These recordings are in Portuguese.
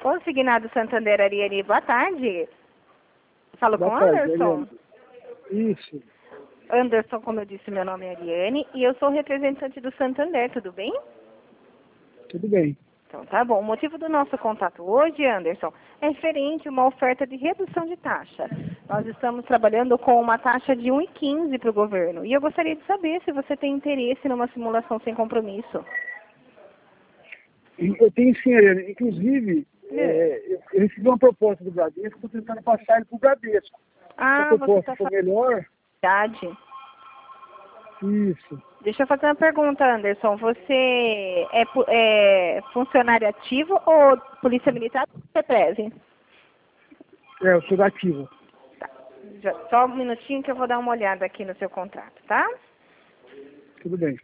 Consignado Santander Ariane, boa tarde. Falo com Boa tarde, Anderson? Ariane. Isso. Anderson, como eu disse, meu nome é Ariane e eu sou representante do Santander, tudo bem? Tudo bem. Então tá bom. O motivo do nosso contato hoje, Anderson, é referente a uma oferta de redução de taxa. Nós estamos trabalhando com uma taxa de 1,15 para o governo e eu gostaria de saber se você tem interesse numa simulação sem compromisso. Eu tenho sim, Ariane. Inclusive, eu recebi uma proposta do Bradesco, estou tentando passar ele para o Bradesco. Se a Você proposta está for melhor, falando. isso. Deixa eu fazer uma pergunta, Anderson. Você é funcionário ativo ou polícia militar ou CEPRESE? Eu sou da Ativa. Tá. Só um minutinho que eu vou dar uma olhada aqui no seu contrato, tá? Tudo bem.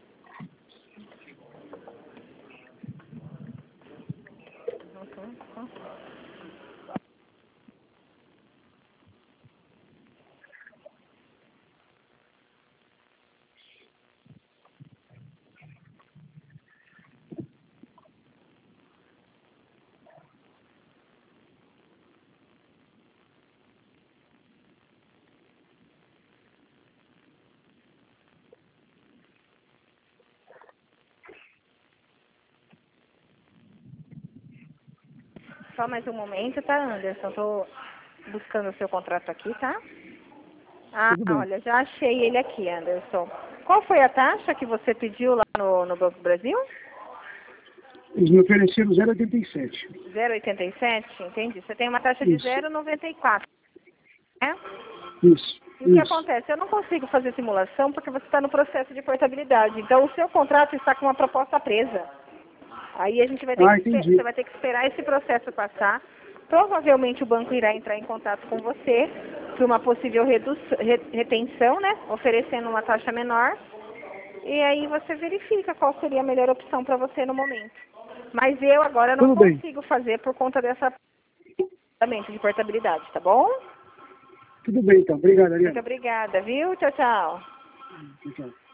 Só mais um momento, tá, Anderson? Tô buscando o seu contrato aqui, tá? Tudo bem. Olha, já achei ele aqui, Anderson. Qual foi a taxa que você pediu lá no Banco do Brasil? Eles me ofereceram 0,87. 0,87? Entendi. Você tem uma taxa de Isso. 0,94, né? Isso. E o que Isso. acontece? Eu não consigo fazer simulação porque você está no processo de portabilidade. Então, o seu contrato está com uma proposta presa. Aí a gente vai ter Entendi. você vai ter que esperar esse processo passar. Provavelmente o banco irá entrar em contato com você para uma possível retenção, né? Oferecendo uma taxa menor. E aí você verifica qual seria a melhor opção para você no momento. Mas eu agora não Tudo bem. consigo fazer por conta dessa de portabilidade, tá bom? Tudo bem, então. Obrigado, Ariane. Muito obrigada, viu? Tchau, tchau. Tchau.